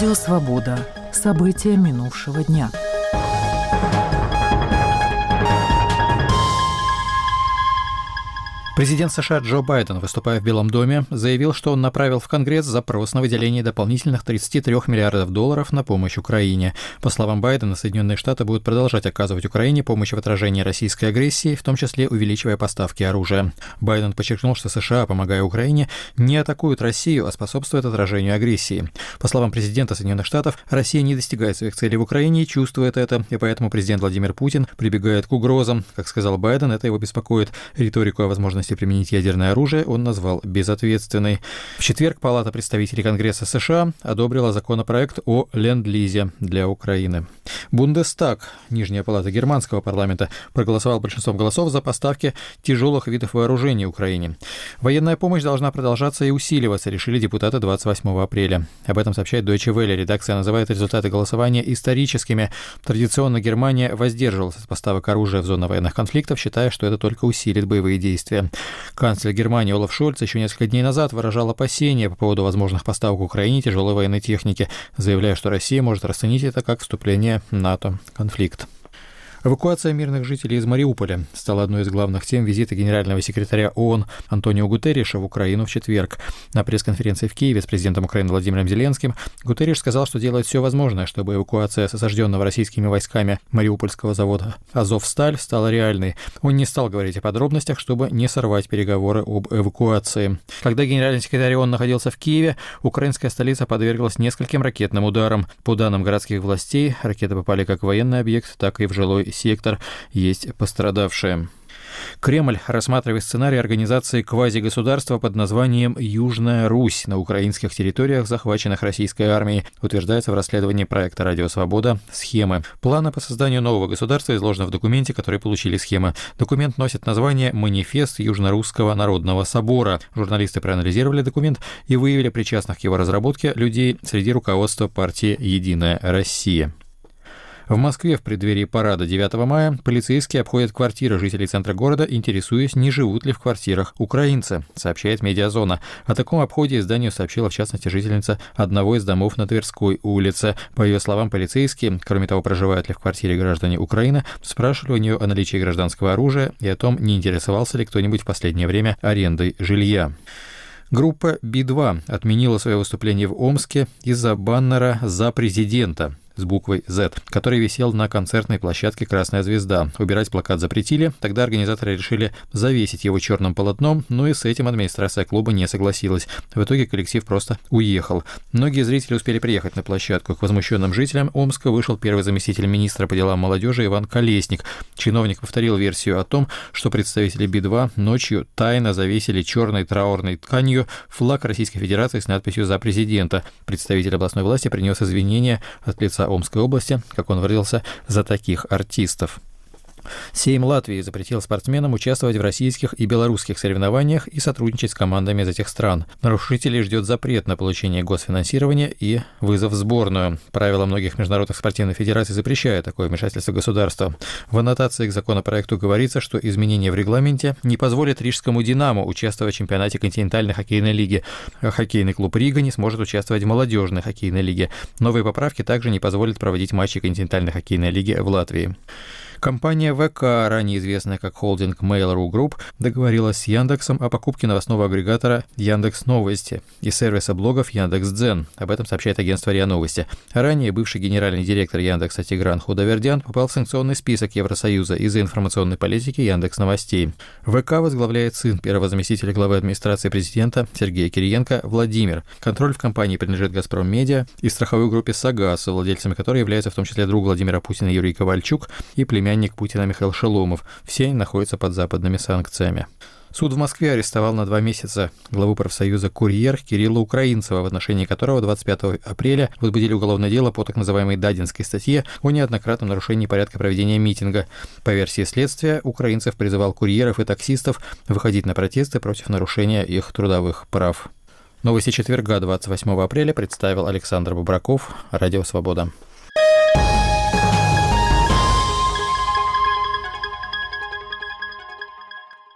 Радио «Свобода». События минувшего дня. Президент США Джо Байден, выступая в Белом доме, заявил, что он направил в Конгресс запрос на выделение дополнительных $33 миллиардов на помощь Украине. По словам Байдена, Соединенные Штаты будут продолжать оказывать Украине помощь в отражении российской агрессии, в том числе увеличивая поставки оружия. Байден подчеркнул, что США, помогая Украине, не атакуют Россию, а способствуют отражению агрессии. По словам президента Соединенных Штатов, Россия не достигает своих целей в Украине и чувствует это, и поэтому президент Владимир Путин прибегает к угрозам. Как сказал Байден, это его беспокоит. Риторику о возможности применить ядерное оружие он назвал безответственной. В четверг Палата представителей Конгресса США одобрила законопроект о ленд-лизе для Украины. Бундестаг, нижняя палата германского парламента, проголосовал большинством голосов за поставки тяжелых видов вооружений Украине. Военная помощь должна продолжаться и усиливаться, решили депутаты 28 апреля. Об этом сообщает Deutsche Welle. Редакция называет результаты голосования историческими. Традиционно Германия воздерживалась от поставок оружия в зону военных конфликтов, считая, что это только усилит боевые действия. Канцлер Германии Олаф Шольц еще несколько дней назад выражал опасения по поводу возможных поставок Украине тяжелой военной техники, заявляя, что Россия может расценить это как вступление НАТО в конфликт. Эвакуация мирных жителей из Мариуполя стала одной из главных тем визита генерального секретаря ООН Антонио Гутерриша в Украину в четверг. На пресс-конференции в Киеве с президентом Украины Владимиром Зеленским Гутерриш сказал, что делает все возможное, чтобы эвакуация с осажденного российскими войсками мариупольского завода «Азовсталь» стала реальной. Он не стал говорить о подробностях, чтобы не сорвать переговоры об эвакуации. Когда генеральный секретарь ООН находился в Киеве, украинская столица подверглась нескольким ракетным ударам. По данным городских властей, ракеты попали как в военный объект, так и в жилой сектор, есть пострадавшие. Кремль рассматривает сценарий организации квазигосударства под названием «Южная Русь» на украинских территориях, захваченных российской армией, утверждается в расследовании проекта «Радио Свобода» «Схемы». Планы по созданию нового государства изложены в документе, который получили схемы. Документ носит название «Манифест Южно-Русского народного собора». Журналисты проанализировали документ и выявили причастных к его разработке людей среди руководства партии «Единая Россия». В Москве в преддверии парада 9 мая полицейские обходят квартиры жителей центра города, интересуясь, не живут ли в квартирах украинцы, сообщает «Медиазона». О таком обходе изданию сообщила, в частности, жительница одного из домов на Тверской улице. По ее словам, полицейские, кроме того, проживают ли в квартире граждане Украины, спрашивали у нее о наличии гражданского оружия и о том, не интересовался ли кто-нибудь в последнее время арендой жилья. Группа Би-2 отменила свое выступление в Омске из-за баннера «За президента» с буквой «Z», который висел на концертной площадке «Красная звезда». Убирать плакат запретили, тогда организаторы решили завесить его черным полотном, но и с этим администрация клуба не согласилась. В итоге коллектив просто уехал. Многие зрители успели приехать на площадку. К возмущенным жителям Омска вышел первый заместитель министра по делам молодежи Иван Колесник. Чиновник повторил версию о том, что представители Би-2 ночью тайно завесили черной траурной тканью флаг Российской Федерации с надписью «За президента». Представитель областной власти принес извинения от лица Омской области, как он выразился, за таких артистов. Сейм Латвии запретил спортсменам участвовать в российских и белорусских соревнованиях и сотрудничать с командами из этих стран. Нарушителей ждет запрет на получение госфинансирования и вызов в сборную. Правила многих международных спортивных федераций запрещают такое вмешательство государства. В аннотации к законопроекту говорится, что изменения в регламенте не позволят рижскому «Динамо» участвовать в чемпионате континентальной хоккейной лиги. Хоккейный клуб «Рига» не сможет участвовать в молодежной хоккейной лиге. Новые поправки также не позволят проводить матчи континентальной хоккейной лиги в Латвии. Компания ВК, ранее известная как холдинг Mail.ru Group, договорилась с Яндексом о покупке новостного агрегатора Яндекс.Новости и сервиса блогов Яндекс.Дзен. Об этом сообщает агентство РИА Новости. Ранее бывший генеральный директор Яндекса Тигран Худовердян попал в санкционный список Евросоюза из-за информационной политики Яндекс.Новостей. ВК возглавляет сын первого заместителя главы администрации президента Сергея Кириенко Владимир. Контроль в компании принадлежит «Газпром Медиа» и страховой группе «Сагаз», владельцами которой являются в том числе друг Владимира Путина Юрий Ковальчук и племянник Путина Михаил Шеломов. Все они находятся под западными санкциями. Суд в Москве арестовал на 2 месяца главу профсоюза «Курьер» Кирилла Украинцева, в отношении которого 25 апреля возбудили уголовное дело по так называемой Дадинской статье о неоднократном нарушении порядка проведения митинга. По версии следствия, Украинцев призывал курьеров и таксистов выходить на протесты против нарушения их трудовых прав. Новости четверга, 28 апреля, представил Александр Бобраков, Радио Свобода.